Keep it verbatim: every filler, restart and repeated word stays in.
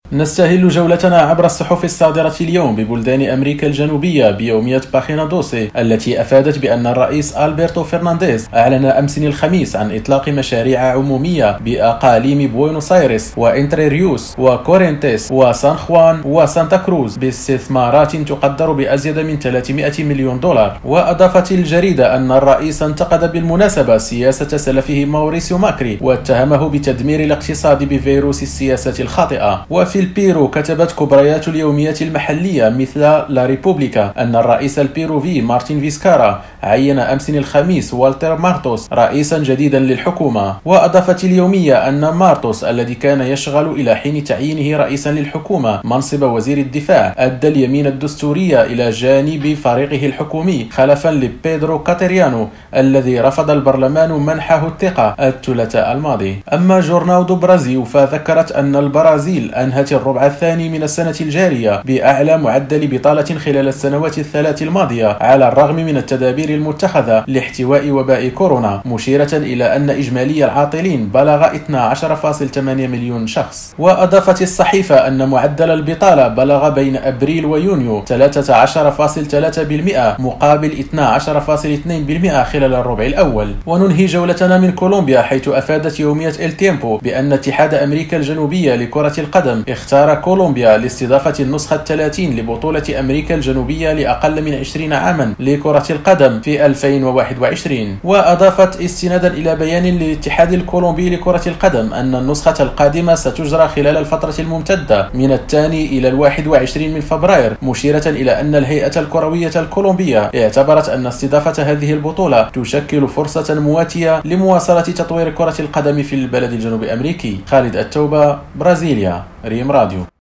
نستهل جولتنا عبر الصحف الصادرة اليوم ببلدان أمريكا الجنوبية بيومية باخينا دوسي، التي أفادت بأن الرئيس ألبرتو فرنانديز أعلن أمس الخميس عن إطلاق مشاريع عمومية بأقاليم بوينوس آيرس وإنتريريوس وكورينتيس وسان خوان وسانتا كروز باستثمارات تقدر بأزيد من ثلاثمائة مليون دولار. وأضافت الجريدة أن الرئيس انتقد بالمناسبة سياسة سلفه ماوريسيو ماكري واتهمه بتدمير الاقتصاد بفيروس السياسة الخاطئة. وفي البيرو كتبت كبريات اليوميات المحلية مثل لا ريبوبليكا أن الرئيس البيروفي مارتين فيسكارا عين أمس الخميس والتر مارتوس رئيسا جديدا للحكومة. وأضافت اليومية أن مارتوس الذي كان يشغل إلى حين تعيينه رئيسا للحكومة منصب وزير الدفاع أدى اليمين الدستورية إلى جانب فريقه الحكومي خلفا لبيدرو كاتريانو الذي رفض البرلمان منحه الثقة الثلاثاء الماضي. أما جورنال دو برازيل فذكرت أن البرازيل أنهت الربع الثاني من السنة الجارية بأعلى معدل بطالة خلال السنوات الثلاث الماضية على الرغم من التدابير المتخذة لاحتواء وباء كورونا، مشيرة إلى أن إجمالي العاطلين بلغ اثني عشر فاصلة ثمانية مليون شخص. وأضافت الصحيفة أن معدل البطالة بلغ بين أبريل ويونيو ثلاثة عشر فاصلة ثلاثة بالمئة مقابل اثني عشر فاصلة اثنين بالمئة خلال الربع الأول. وننهي جولتنا من كولومبيا، حيث أفادت يومية إل تيمبو بأن اتحاد أمريكا الجنوبية لكرة القدم اختار كولومبيا لاستضافة النسخة الثلاثين لبطولة أمريكا الجنوبية لأقل من عشرين عاما لكرة القدم في ألفين وواحد وعشرين. وأضافت استنادا إلى بيان للاتحاد الكولومبي لكرة القدم أن النسخة القادمة ستجرى خلال الفترة الممتدة من الثاني إلى الواحد وعشرين من فبراير، مشيرة إلى أن الهيئة الكروية الكولومبية اعتبرت أن استضافة هذه البطولة تشكل فرصة مواتية لمواصلة تطوير كرة القدم في البلد الجنوب أمريكي. خالد التوبة، برازيليا، ريم راديو.